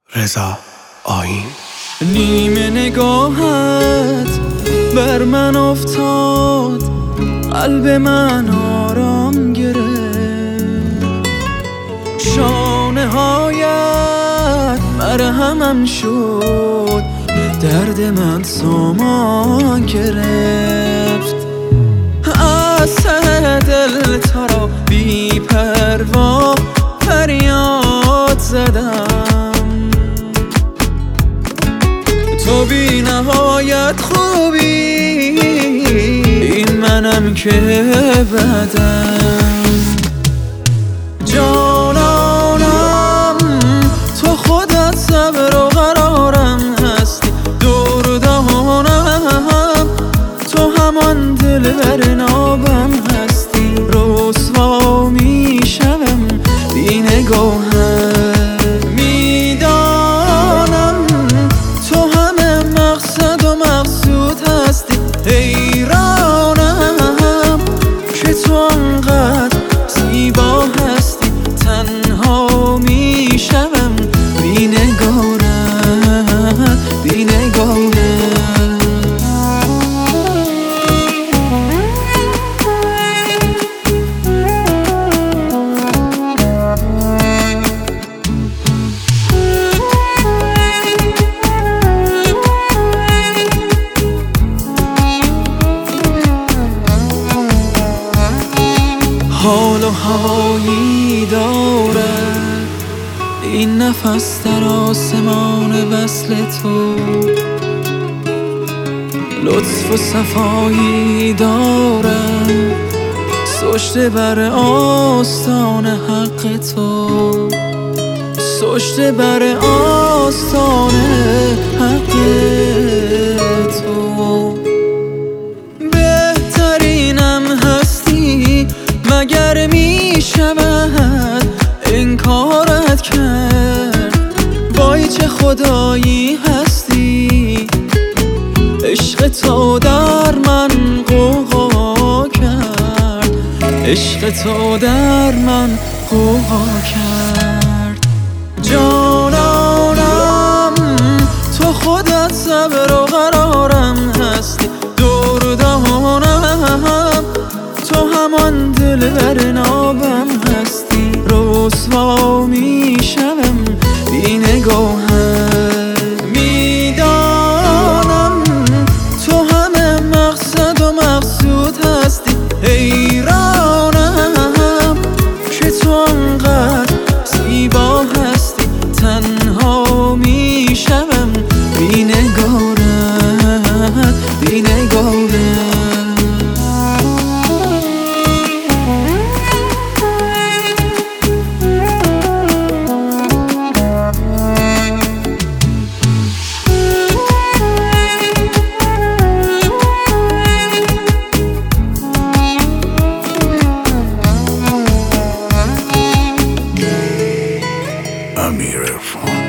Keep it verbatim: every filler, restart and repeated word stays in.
رضا آیین. نیمه نگاهت بر من افتاد، قلب من آرام گرفت. شانه هایت مرهمم شد، درد من سامان گرفت. از ته دل تو را بی پروا فریاد زدم. تو بی نهایت خوبی، این منم که بدم. جانانم تو خودت صبر و قرارم هستی، دور دهانم تو همان دلبر نابم هستی. رسوا میشم بی نگاهت، میدانم تو همه مقصد و مقصود هستی. حیرانم که تو انقدر زیبا هستی. تنها میشم بی نگاهت، بی نگاهت. حال و هوایی دارد این نفس در آسمان وصل تو. لطف و صفایی دارد سجده بر آستان حق تو، سجده بر آستان حق تو. بهترینم هستی، مگر می شود انکارت کرد؟ وای چه خدایی هستی، عشق تو در من غوغا کرد، عشق تو در من غوغا کرد. جانانم تو خودت صبر و قرارم هستی، دور دهانم تو همان دلبر نابم هستی. رسوا میشم بی نگاهت، میدانم تو همه مقصد و مقصود هستی. حیرانم که تو انقدر زیبا هستی. تنها میشم بی نگاهت، بی نگاهت. امیر عرفان.